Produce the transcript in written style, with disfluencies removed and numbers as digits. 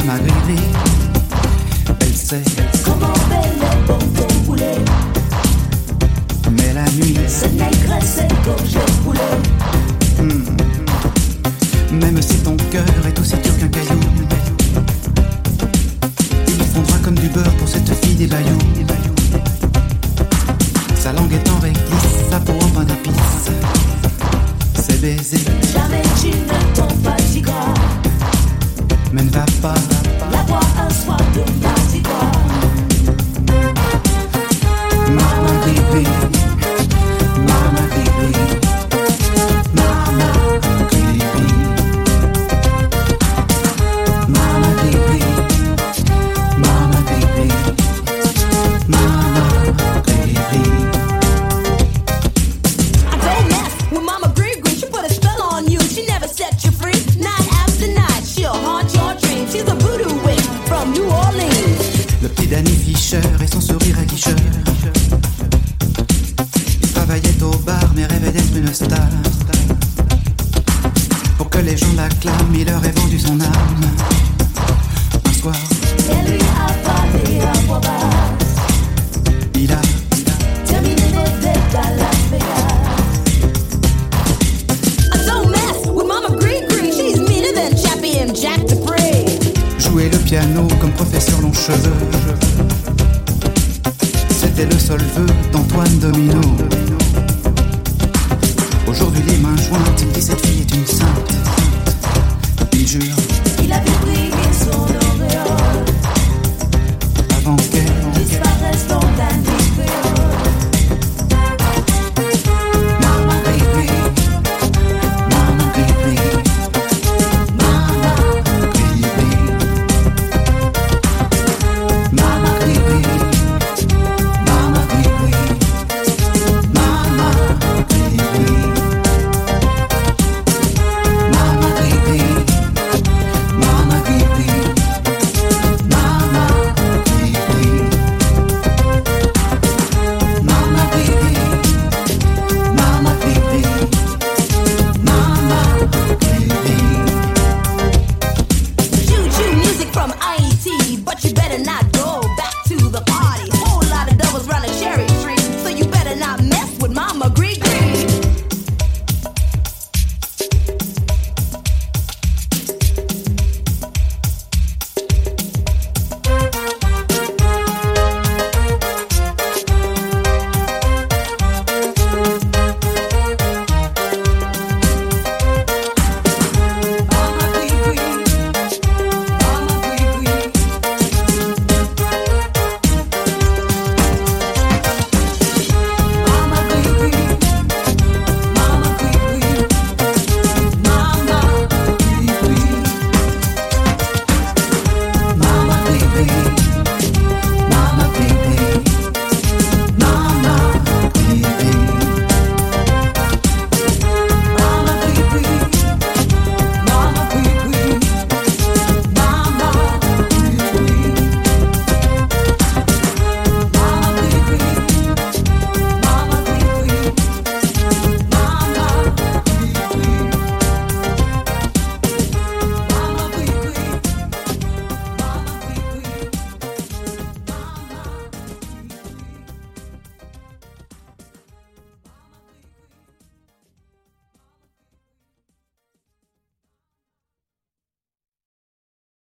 m'a grillé. Elle sait comment les bonbons rouler. Mais la nuit, ce nègre s'est gorgé roulé. Même si ton cœur est aussi dur qu'un caillou, il fondra comme du beurre pour cette fille des bayous. Sa langue est en réglisse, sa peau en pain d'épices. Ses baisers, jamais tu ne tombes pas si gras. mais ne va pas La voix un soir de mardi gras. Mama baby, mama baby, mama baby, mama baby, mama baby, mama baby. I don't mess with Mama Green. She put a spell on you. She never set you free. Night after night, she'll haunt your dreams. She's a voodoo witch from New Orleans. Le petit Danny Fischer et son sourire aguicheur. Il travaillait au bar mais rêvait d'être une star. Pour que les gens l'acclament, il leur ait vendu son âme. Un soir, Elle lui a parlé à voix basse. il a Terminé vos dettes à Las Vegas. I don't mess with Mama Green. She's meaner than Chappie and Jack Dupree. joué le piano comme professeur long cheveux. C'était le seul vœu d'Antoine Domino. Aujourd'hui les mains jointes, il dit cette fille est une sainte. Il jure Il a vu briller son auréole. avant qu'elle